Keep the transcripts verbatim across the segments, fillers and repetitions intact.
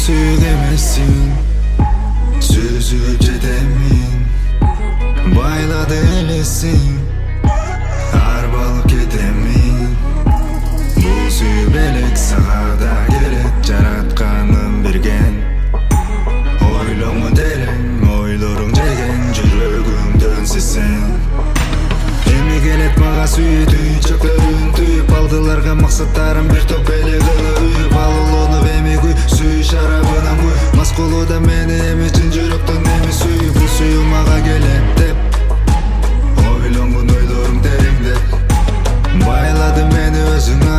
suyuk emesin, süzülüp cedemin bayladı elesin, arbalık edemin. Bu suyu belek sağda gerek, jaratkanım bergen. Oylama derim, oylarım degen, жүрөгүмдөн сесен. Эми келет мага сүйүү түйчөклөрүн түйүп, алдыларга максаттарым бир топ эле кылып, алуулонуп эми күй сүйүү шарабынан күй. Мас кылууда мени эми чын жүрөктөн эми сүйүү. Бул сүйүү мага келет деп ойлонгон ойлорум тереңдеп, байлады мени өзүңө,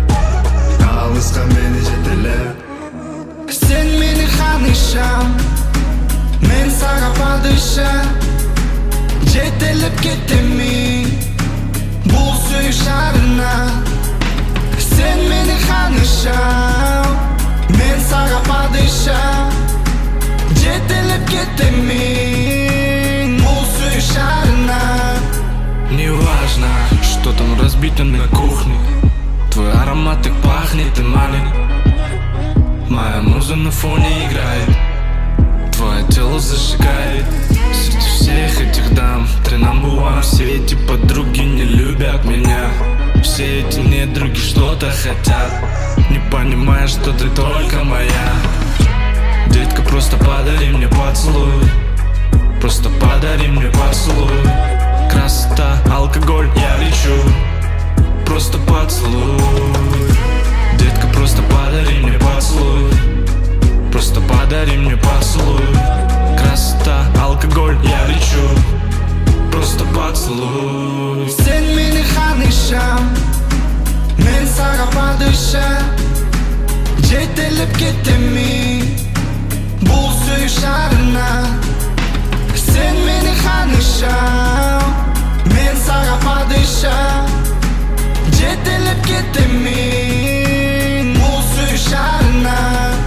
алыска мени жетелеп. Sen meni xanisham, men sanga padisham, jetelib ketdimmi bu suv sharina. Sen meni xanisham, men sanga padisham, jetelib ketdimmi bu suv sharina. Неважно, что там разбито на кухне, твой аромат так пахнет и манит. Моя муза на фоне играет, твое тело зажигает. Среди всех этих дам ты number one. Все эти подруги не любят меня, все эти недруги что-то хотят, не понимая, что ты только моя. Детка, просто подари мне поцелуй, просто подари мне поцелуй. Красота, алкоголь, я лечу, просто поцелуй. Детка, просто подари мне поцелуй, просто подари мне поцелуй. Красота, алкоголь, я лечу, просто поцелуй. Sen meni xanisham, men sanga padisham, jetelib ketdimmi bu suv sharina. Sen meni xanisham, men sanga padisham, jetelib ketdimmi bu suv sharina.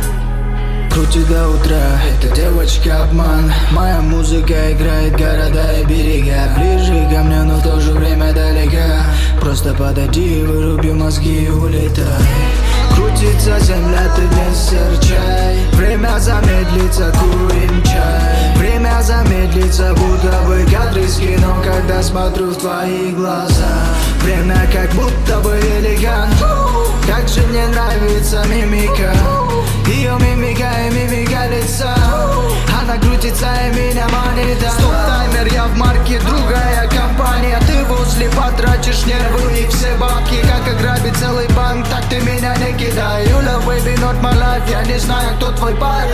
Крути до утра, эта девочка обман. Моя музыка играет города и берега, ближе ко мне, но в то же время далека. Просто подойди, выруби мозги и улетай. Крутится земля, ты не серчай. Время замедлится, курим чай. Время замедлится, будто бы кадры с кино, когда смотрю в твои глаза. Время как будто бы элегant. Как же мне нравится мимика, ее мимика и мимика лица. Она крутится и меня манит. Стоп, таймер, я в марке, другая компания. Ты возле, потратишь нервы и все бабки. Как ограбить целый банк, так ты меня не кидай. You love baby, not my life, я не знаю, кто твой парень.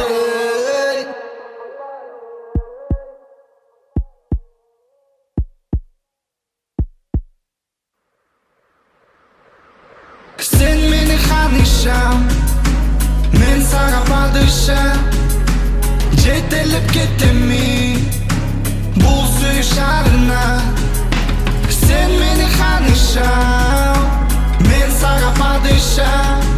Sen meni xanisham, men sanga padisham, jetelib ketdimmi bu suv sharina. Sen meni xanisham, men sanga padisham,